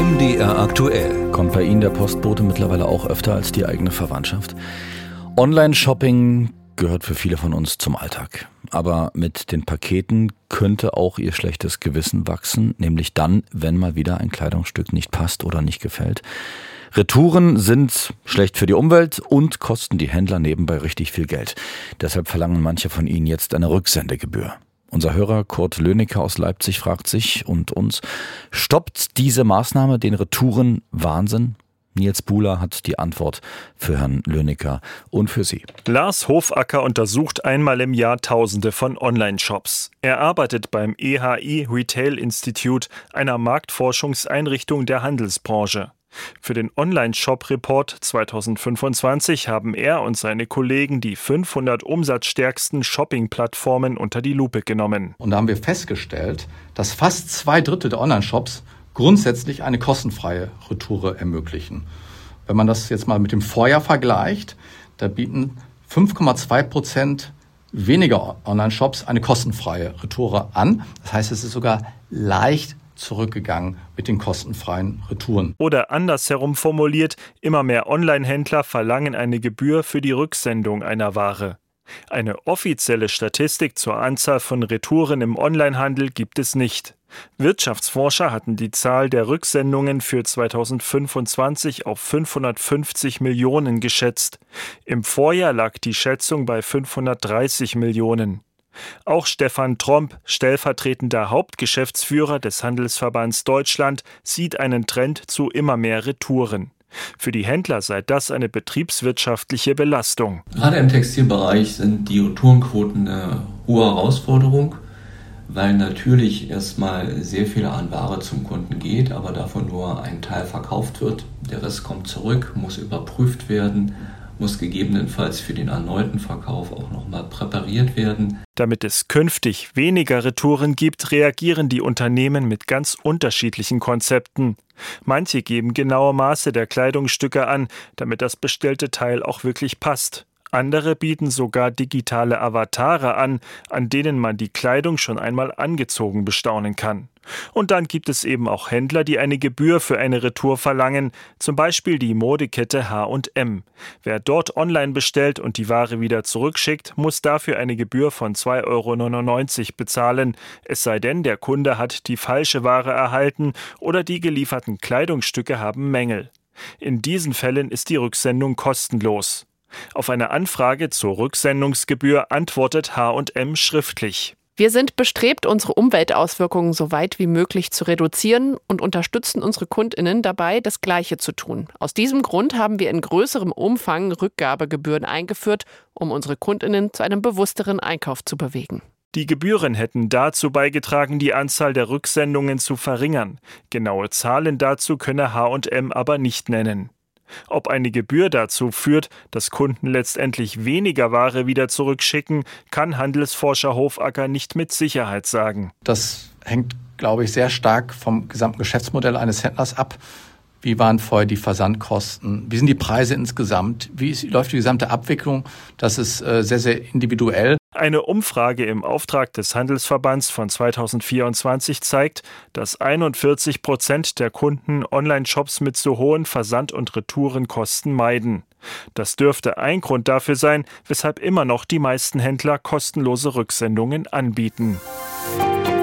MDR aktuell. Kommt bei Ihnen der Postbote mittlerweile auch öfter als die eigene Verwandtschaft? Online-Shopping gehört für viele von uns zum Alltag. Aber mit den Paketen könnte auch Ihr schlechtes Gewissen wachsen, nämlich dann, wenn mal wieder ein Kleidungsstück nicht passt oder nicht gefällt. Retouren sind schlecht für die Umwelt und kosten die Händler nebenbei richtig viel Geld. Deshalb verlangen manche von ihnen jetzt eine Rücksendegebühr. Unser Hörer Kurt Löniker aus Leipzig fragt sich und uns, stoppt diese Maßnahme den Retouren-Wahnsinn? Nils Buhler hat die Antwort für Herrn Löniker und für Sie. Lars Hofacker untersucht einmal im Jahr Tausende von Online-Shops. Er arbeitet beim EHI Retail Institute, einer Marktforschungseinrichtung der Handelsbranche. Für den Online-Shop-Report 2025 haben er und seine Kollegen die 500 umsatzstärksten Shopping-Plattformen unter die Lupe genommen. Und da haben wir festgestellt, dass fast 2/3 der Online-Shops grundsätzlich eine kostenfreie Retoure ermöglichen. Wenn man das jetzt mal mit dem Vorjahr vergleicht, da bieten 5,2% weniger Online-Shops eine kostenfreie Retoure an. Das heißt, es ist sogar leicht zurückgegangen mit den kostenfreien Retouren. Oder andersherum formuliert, immer mehr Online-Händler verlangen eine Gebühr für die Rücksendung einer Ware. Eine offizielle Statistik zur Anzahl von Retouren im Onlinehandel gibt es nicht. Wirtschaftsforscher hatten die Zahl der Rücksendungen für 2025 auf 550 Millionen geschätzt. Im Vorjahr lag die Schätzung bei 530 Millionen. Auch Stefan Tromp, stellvertretender Hauptgeschäftsführer des Handelsverbands Deutschland, sieht einen Trend zu immer mehr Retouren. Für die Händler sei das eine betriebswirtschaftliche Belastung. Gerade im Textilbereich sind die Retourenquoten eine hohe Herausforderung, weil natürlich erstmal sehr viel an Ware zum Kunden geht, aber davon nur ein Teil verkauft wird. Der Rest kommt zurück, muss überprüft werden, muss gegebenenfalls für den erneuten Verkauf auch nochmal präpariert werden. Damit es künftig weniger Retouren gibt, reagieren die Unternehmen mit ganz unterschiedlichen Konzepten. Manche geben genaue Maße der Kleidungsstücke an, damit das bestellte Teil auch wirklich passt. Andere bieten sogar digitale Avatare an denen man die Kleidung schon einmal angezogen bestaunen kann. Und dann gibt es eben auch Händler, die eine Gebühr für eine Retour verlangen, zum Beispiel die Modekette H&M. Wer dort online bestellt und die Ware wieder zurückschickt, muss dafür eine Gebühr von 2,99 € bezahlen, es sei denn, der Kunde hat die falsche Ware erhalten oder die gelieferten Kleidungsstücke haben Mängel. In diesen Fällen ist die Rücksendung kostenlos. Auf eine Anfrage zur Rücksendungsgebühr antwortet H&M schriftlich. Wir sind bestrebt, unsere Umweltauswirkungen so weit wie möglich zu reduzieren und unterstützen unsere KundInnen dabei, das Gleiche zu tun. Aus diesem Grund haben wir in größerem Umfang Rückgabegebühren eingeführt, um unsere KundInnen zu einem bewussteren Einkauf zu bewegen. Die Gebühren hätten dazu beigetragen, die Anzahl der Rücksendungen zu verringern. Genaue Zahlen dazu könne H&M aber nicht nennen. Ob eine Gebühr dazu führt, dass Kunden letztendlich weniger Ware wieder zurückschicken, kann Handelsforscher Hofacker nicht mit Sicherheit sagen. Das hängt, glaube ich, sehr stark vom gesamten Geschäftsmodell eines Händlers ab. Wie waren vorher die Versandkosten? Wie sind die Preise insgesamt? Wie läuft die gesamte Abwicklung? Das ist sehr, sehr individuell. Eine Umfrage im Auftrag des Handelsverbands von 2024 zeigt, dass 41% der Kunden Online-Shops mit so hohen Versand- und Retourenkosten meiden. Das dürfte ein Grund dafür sein, weshalb immer noch die meisten Händler kostenlose Rücksendungen anbieten.